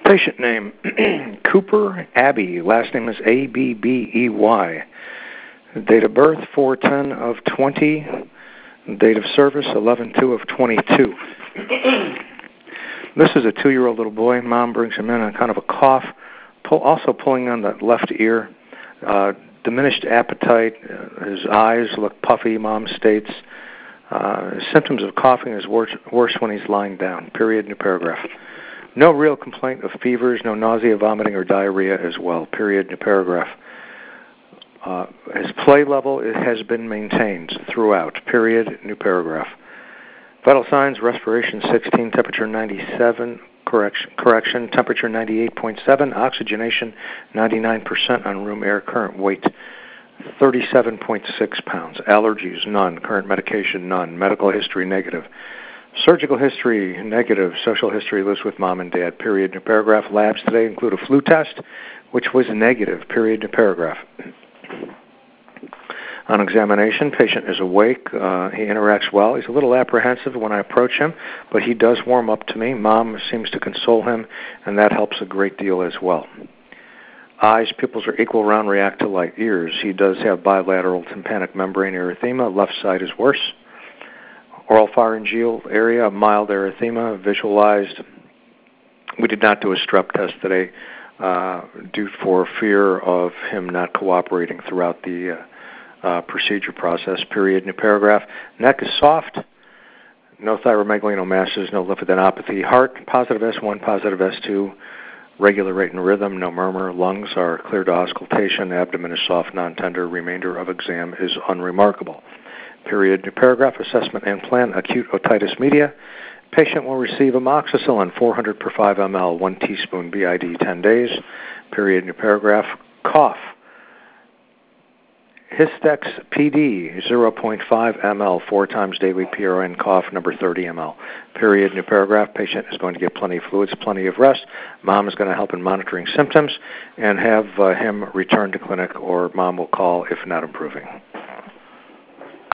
Patient name, Cooper Abbey. Last name is Abbey. Date of birth, 4/10 of 20. Date of service, 11/2 of 22. This is a 2-year-old little boy. Mom brings him in on kind of a cough, also pulling on the left ear. Diminished appetite. His eyes look puffy, Mom states. Symptoms of coughing is worse when he's lying down. Period. New paragraph. No real complaint of fevers, no nausea, vomiting, or diarrhea as well. Period. New paragraph. His play level has been maintained throughout. Period. New paragraph. Vital signs: respiration 16, temperature 97, correction, temperature 98.7, oxygenation 99% on room air, current weight 37.6 pounds, allergies none, current medication none, medical history negative, surgical history negative, social history lives with mom and dad. Period. New paragraph. Labs today include a flu test, which was negative. Period. New paragraph. On examination, patient is awake. He interacts well. He's a little apprehensive when I approach him, but he does warm up to me. Mom seems to console him, and that helps a great deal as well. Eyes, pupils are equal, round, react to light. Ears, he does have bilateral tympanic membrane erythema. Left side is worse. Oral pharyngeal area, mild erythema, visualized. We did not do a strep test today due for fear of him not cooperating throughout the procedure process. Period. New paragraph. Neck is soft. No thyromegalinomasses, no lymphadenopathy. Heart, positive S1, positive S2. Regular rate and rhythm, no murmur. Lungs are clear to auscultation. Abdomen is soft, non-tender. Remainder of exam is unremarkable. Period. New paragraph. Assessment and plan. Acute otitis media. Patient will receive amoxicillin 400 per 5 ml, 1 teaspoon BID 10 days. Period. New paragraph. Cough. Histex PD 0.5 ml 4 times daily. PRN cough number 30 ml. Period. New paragraph. Patient is going to get plenty of fluids, plenty of rest. Mom is going to help in monitoring symptoms and have him return to clinic, or mom will call if not improving.